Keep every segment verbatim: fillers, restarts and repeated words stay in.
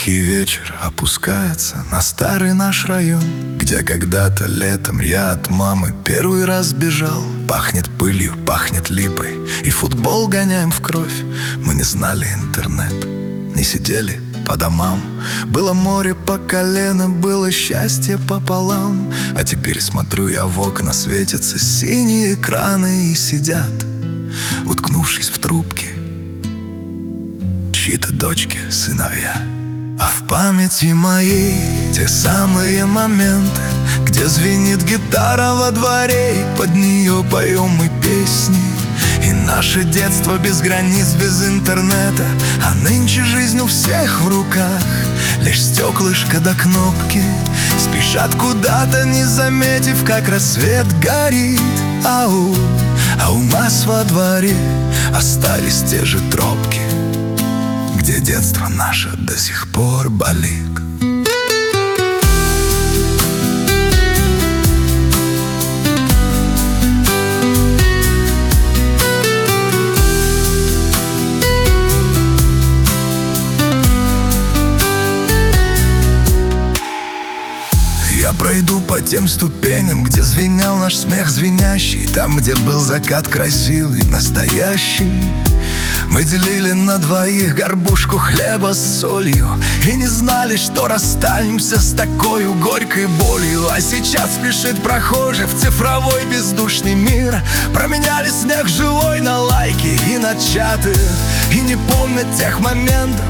Тихий вечер опускается на старый наш район, где когда-то летом я от мамы первый раз бежал. Пахнет пылью, пахнет липой, и футбол гоняем в кровь. Мы не знали интернет, не сидели по домам. Было море по колено, было счастье пополам. А теперь смотрю я в окна, светятся синие экраны, и сидят, уткнувшись в трубки, чьи-то дочки, сыновья. А в памяти моей те самые моменты, где звенит гитара во дворе, и под нее поем мы песни. И наше детство без границ, без интернета. А нынче жизнь у всех в руках, лишь стеклышко до кнопки. Спешат куда-то, не заметив, как рассвет горит. Ау, а у нас во дворе остались те же тропки, где детство наше до сих пор болит. Я пройду по тем ступеням, где звенел наш смех звенящий, там, где был закат красивый, настоящий. Мы делили на двоих горбушку хлеба с солью и не знали, что расстанемся с такой горькой болью. А сейчас спешит прохожий в цифровой бездушный мир. Променяли снег живой на лайки и на чаты, и не помнят тех моментов,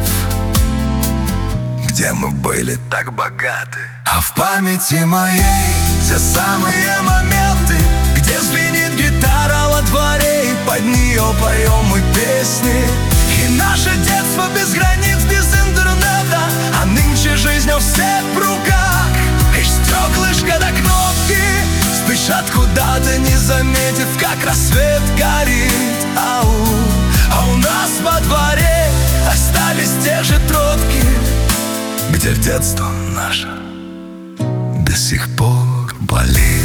где мы были так богаты. А в памяти моей те самые моменты, где звенит гитара во дворе, и под нее поем мы песни. И наше детство без границ, без интернета. А нынче жизнь у всех в руках, лишь стеклышко до кнопки. Спешат куда-то, не заметив, как рассвет горит. Ау, а у нас во дворе остались те же тропки, где детство наше до сих пор болит.